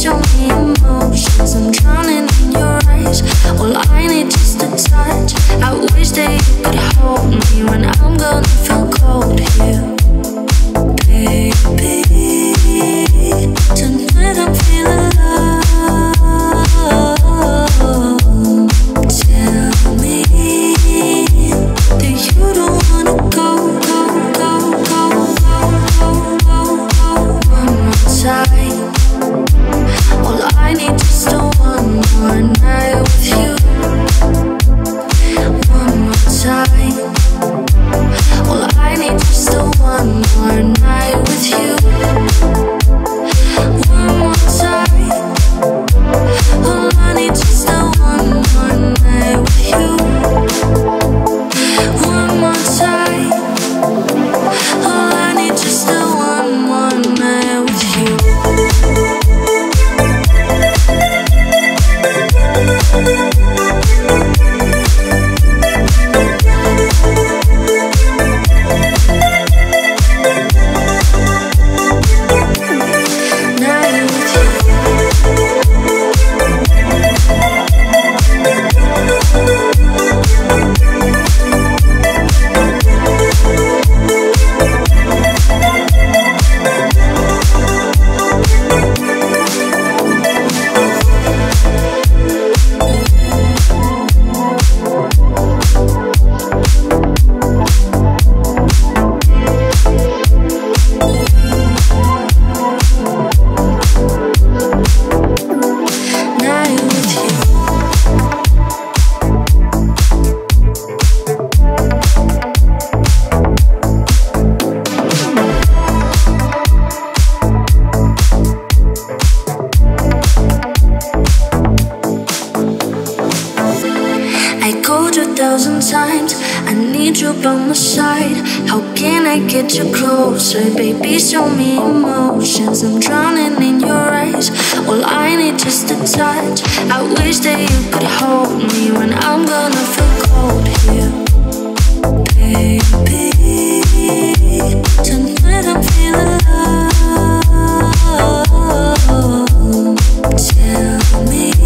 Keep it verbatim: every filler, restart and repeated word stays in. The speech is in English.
show me emotions. I'm drowning in your eyes. All I need just a touch. I wish that you could hold me when I'm gonna feel cold here, baby. Tonight I'm feeling love. Tell me that you don't wanna go, go, go, go, go, go, go, go. One more time. All I need just a one more night with you. One more time. All I need just a one more night with you. One more time. All I need just a one more night with you. One more time. All I need just a one more night with you. Get you closer, baby, show me emotions. I'm drowning in your eyes. All I need just a touch. I wish that you could hold me when I'm gonna feel cold here, baby. Tonight I'm feeling love. Tell me